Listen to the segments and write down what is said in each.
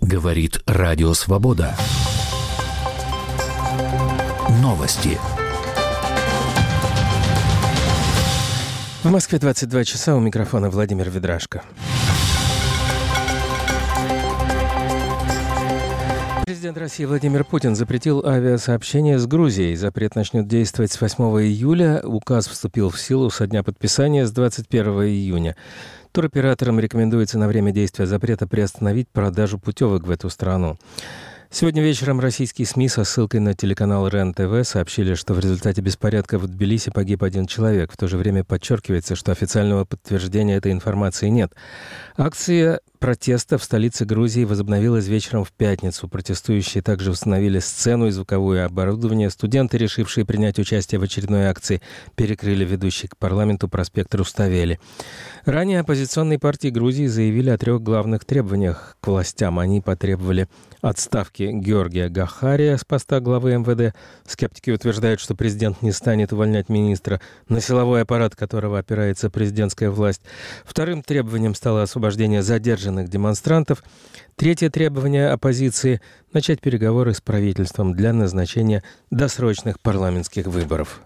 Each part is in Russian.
Говорит Радио Свобода. Новости. В Москве 22 часа, у микрофона Владимир Ведрашко. Президент России Владимир Путин запретил авиасообщение с Грузией. Запрет начнет действовать с 8 июля. Указ вступил в силу со дня подписания с 21 июня. Туроператорам рекомендуется на время действия запрета приостановить продажу путевок в эту страну. Сегодня вечером российские СМИ со ссылкой на телеканал РЕН-ТВ сообщили, что в результате беспорядков в Тбилиси погиб один человек. В то же время подчеркивается, что официального подтверждения этой информации нет. Акция протеста в столице Грузии возобновилась вечером в пятницу. Протестующие также установили сцену и звуковое оборудование. Студенты, решившие принять участие в очередной акции, перекрыли ведущий к парламенту проспект Руставели. Ранее оппозиционные партии Грузии заявили о 3 главных требованиях к властям. Они потребовали отставки Георгия Гахария с поста главы МВД. Скептики утверждают, что президент не станет увольнять министра, на силовой аппарат которого опирается президентская власть. Вторым требованием стало освобождение задержанных демонстрантов. Третье требование оппозиции – начать переговоры с правительством для назначения досрочных парламентских выборов.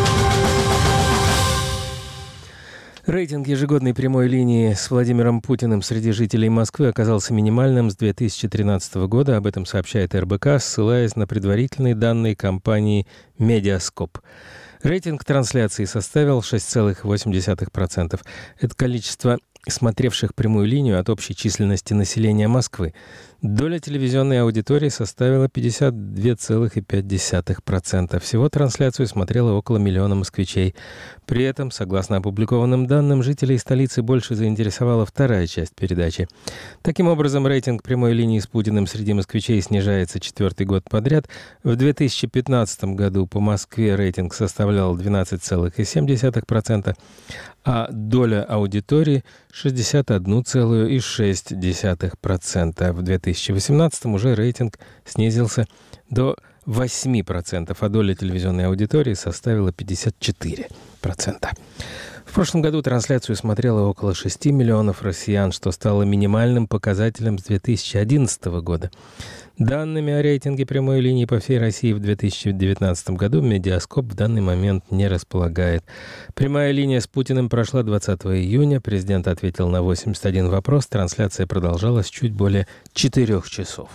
Рейтинг ежегодной прямой линии с Владимиром Путиным среди жителей Москвы оказался минимальным с 2013 года. Об этом сообщает РБК, ссылаясь на предварительные данные компании «Медиаскоп». Рейтинг трансляции составил 6,8%. Это количество смотревших прямую линию от общей численности населения Москвы. Доля телевизионной аудитории составила 52,5%. Всего трансляцию смотрело около 1 миллиона москвичей. При этом, согласно опубликованным данным, жителей столицы больше заинтересовала вторая часть передачи. Таким образом, рейтинг прямой линии с Путиным среди москвичей снижается 4-й год подряд. В 2015 году по Москве рейтинг составлял 12,7%, а доля аудитории – 61,6%. В 2018 уже рейтинг снизился до 8%, а доля телевизионной аудитории составила 54%. В прошлом году трансляцию смотрело около 6 миллионов россиян, что стало минимальным показателем с 2011 года. Данными о рейтинге прямой линии по всей России в 2019 году Медиаскоп в данный момент не располагает. Прямая линия с Путиным прошла 20 июня. Президент ответил на 81 вопрос. Трансляция продолжалась чуть более 4 часов.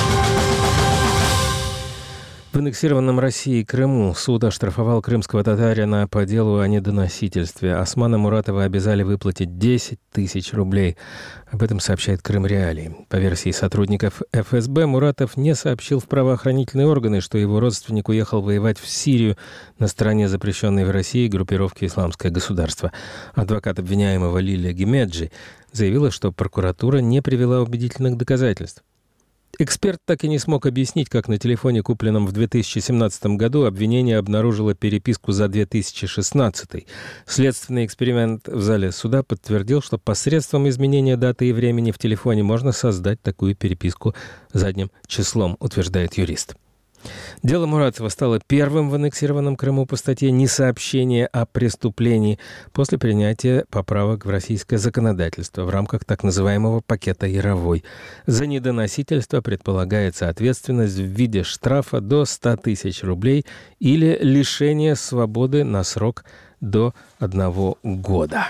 В аннексированном Россией Крыму суд оштрафовал крымского татарина по делу о недоносительстве. Османа Муратова обязали выплатить 10 тысяч рублей. Об этом сообщает Крым Реалии. По версии сотрудников ФСБ, Муратов не сообщил в правоохранительные органы, что его родственник уехал воевать в Сирию на стороне запрещенной в России группировки «Исламское государство». Адвокат обвиняемого Лилия Гемеджи заявила, что прокуратура не привела убедительных доказательств. Эксперт так и не смог объяснить, как на телефоне, купленном в 2017 году, обвинение обнаружило переписку за 2016. Следственный эксперимент в зале суда подтвердил, что посредством изменения даты и времени в телефоне можно создать такую переписку задним числом, утверждает юрист. Дело Муратова стало первым в аннексированном Крыму по статье «Несообщение о преступлении» после принятия поправок в российское законодательство в рамках так называемого пакета Яровой. За недоносительство предполагается ответственность в виде штрафа до 100 тысяч рублей или лишения свободы на срок до 1 года.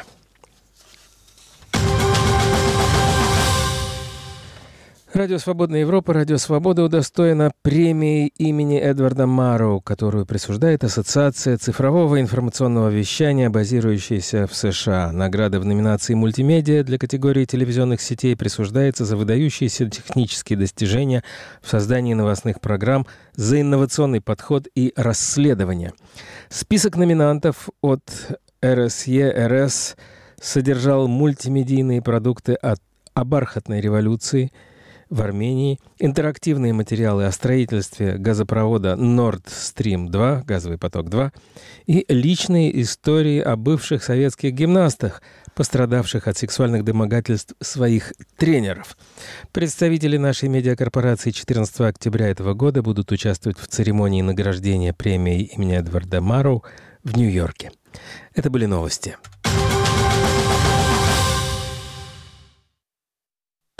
Радио «Свободная Европа», Радио «Свобода» удостоена премии имени Эдварда Марроу, которую присуждает Ассоциация цифрового информационного вещания, базирующаяся в США. Награда в номинации «Мультимедиа» для категории телевизионных сетей присуждается за выдающиеся технические достижения в создании новостных программ, за инновационный подход и расследование. Список номинантов от РСЕ-РС содержал мультимедийные продукты о бархатной революции в Армении, интерактивные материалы о строительстве газопровода Nord Stream 2, газовый поток-2, и личные истории о бывших советских гимнастах, пострадавших от сексуальных домогательств своих тренеров. Представители нашей медиакорпорации 14 октября этого года будут участвовать в церемонии награждения премии имени Эдварда Марроу в Нью-Йорке. Это были новости.